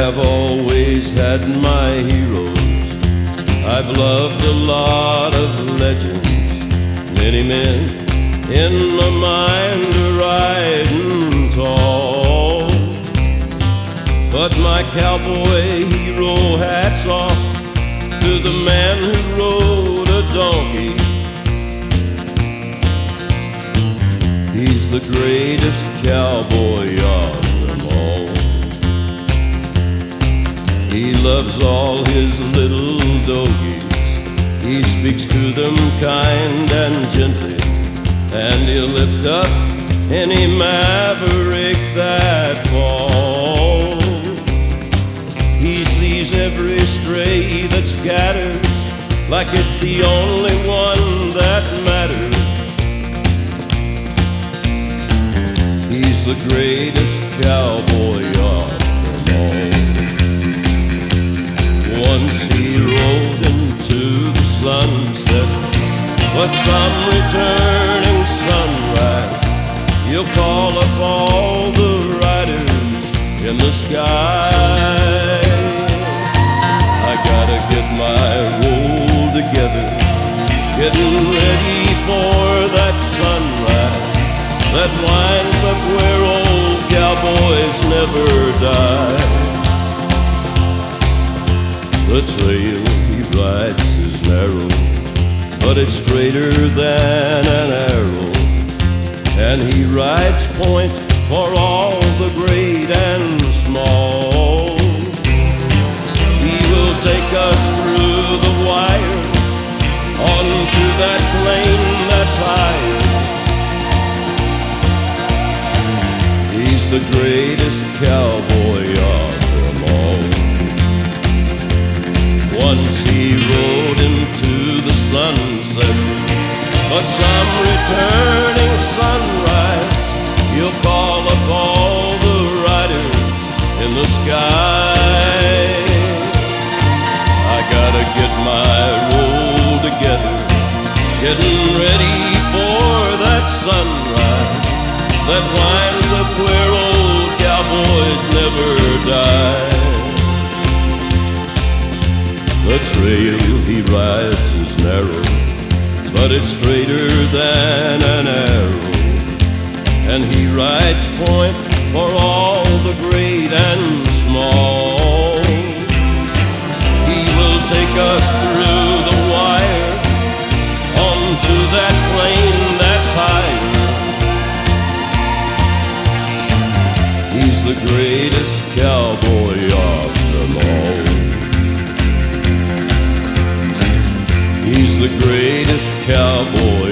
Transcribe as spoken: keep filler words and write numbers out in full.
have always had my heroes. I've loved a lot of legends. Many men in my mind are riding tall. But my cowboy hero hat's off to the man who rode a donkey. He's the greatest cowboy of them all. He loves all his little doggies. He speaks to them kind and gently, and he'll lift up any maverick that falls. He sees every stray that scatters like it's the only one that matters. He's the greatest cowboy of them all. Once he rode into the sunset, but some returning sunrise, he'll call up all the riders in the sky. I gotta get my roll together, getting ready for that sunrise that winds up where old cowboys never die. The trail he rides is narrow, but it's straighter than an arrow, and he rides point for all the great and small. He will take us through the wire onto that plain that's higher. He's the greatest cowboy of them all. Once he rode into the sunset, but some returning sunrise, he'll call up all the riders in the sky. I gotta get my roll together, getting ready for that sunrise that winds up where old cowboys never die. The trail he rides is narrow, but it's straighter than an arrow, and he rides point for all the great and small. He will take us through the wire onto that plain that's higher. He's the greatest cowboy of them all. He's the greatest cowboy